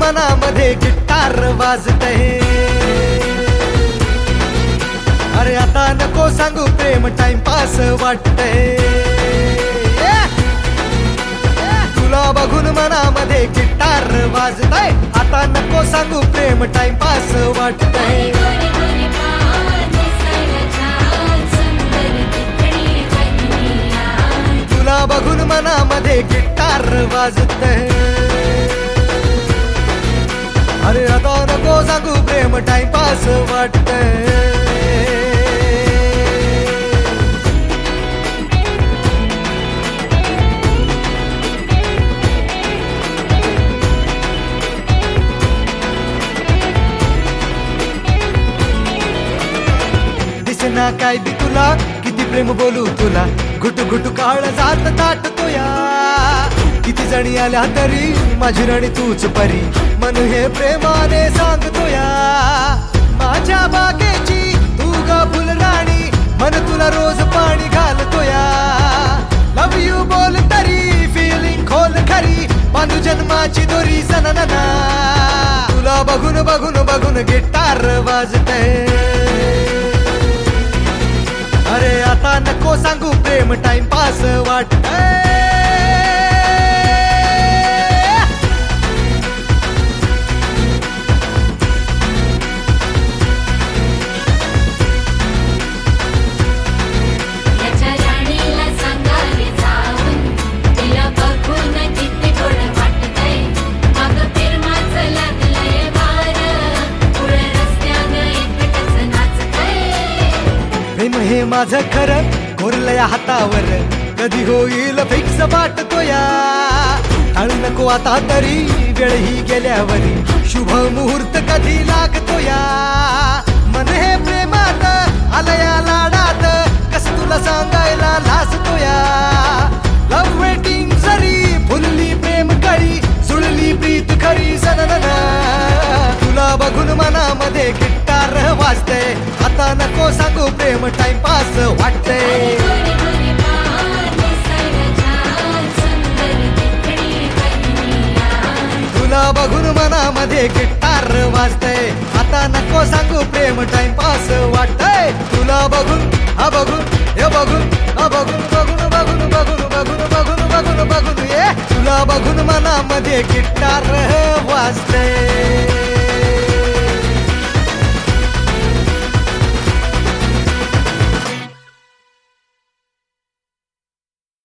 मनामध्ये गिटार वाजतय. अरे आता नको सांगू प्रेम टाइमपास वाटतय. तुला बघून मनामध्ये गिटार वाजतय. आता नको सांगू प्रेम टाइमपास वाटतय. तुला बघून मनामध्ये गिटार वाजतय. अरे आता नको सांगू प्रेम टाइमपास वाटतय. दिसेना काय बी तुला किती प्रेम बोलू तुला. घुटू घुटू काळ जात ताटतो या. किती जणी आल्या तरी माझी राणी तूच परी. मन हे प्रेमाने सांगतो या. माझ्या बागेची तू ग फुल राणी. मन तुला रोज पाणी घालतो या. लव यू बोल तरी फिलिंग खोल खरी. बांधू जन्माची दोरी सननना. तुला बघून बघून बघून गिटार वाजतय. अरे आता नको सांगू प्रेम टाइमपास वाटतय. प्रेम हे माझं खरं कोरलया हातावर. कधी होईल फिक्स वाटतो या. टाळू नको आता तरी वेळ ही गेल्यावरी. शुभ मुहूर्त कधी लागतो या. मन हे प्रेमात आलया लाडात. कस तुला सांगायला लाजतो या. लव वेटिंग जरी फुलली प्रेम करी. जुळली प्रीत खरी सननना. तुला बघून मनामध्ये गिटार वाजतय. आता नको सांगू प्रेम टाइमपास वाटतय. तुला बघून मनामध्ये गिटार वाजतय. आता नको सांगू प्रेम टाइमपास वाटतय. तुला बघून हा बघून हे बघून हा बघून बघून बघून बघून बघून बघून बघून बघून ये. तुला बघून मनामध्ये गिटार वाजतय.